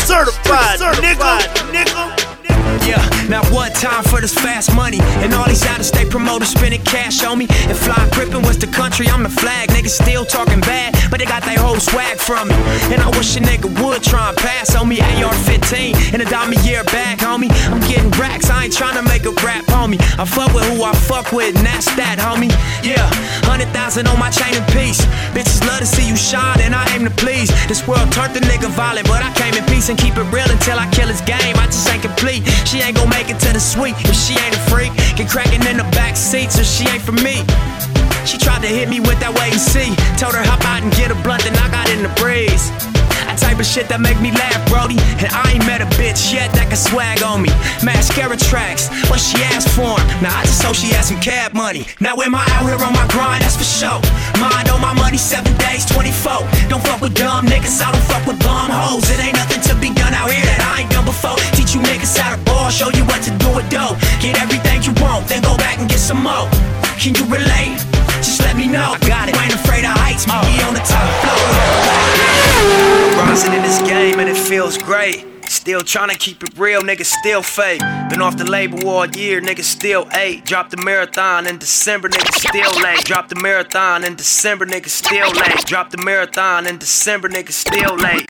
certified, nigga. Yeah, now one time for this fast money. And all these out-of-state promoters spending cash on me. And fly gripping was the country, I'm the flag. Niggas still talking bad, but they got their whole swag from me. And I wish a nigga would try and pass on me. AR-15 and a dime-a-year bag, homie. I'm getting racks, I ain't trying to make a rap, homie. I fuck with who I fuck with, and that's that, homie. Yeah, 100,000 on my chain and piece. Bitches love to see you shine, and I aim to please. This world turned the nigga violent, but I came in peace and keep it real until I kill his game. I just ain't complete. She ain't gon' make it to the suite if she ain't a freak. Get crackin' in the back seat, so she ain't for me. She tried to hit me with that wait and see. Told her hop out and get a blunt, then I got in the breeze. That type of shit that make me laugh, Brody. And I ain't met a bitch yet that can swag on me. Mascara tracks, what she asked for 'em. Now I just hope she has some cab money. Now am I out here on my grind? That's for sure. Mind on my money 7 days, 24. Don't fuck with dumb niggas, I don't fuck with bum hoes. It ain't nothing to be done out here that I ain't done before. Teach you niggas how to ball, show you what to do with dough. Get everything you want, then go back and get some more. Can you relate? Just let me know. I got it. I ain't afraid of heights, be on the top floor. Rising in this game and it feels great. Still tryna keep it real, niggas still fake. Been off the label all year, niggas still 8. Dropped the marathon in December, niggas still late. Dropped the marathon in December, niggas still late. Dropped the marathon in December, niggas still late.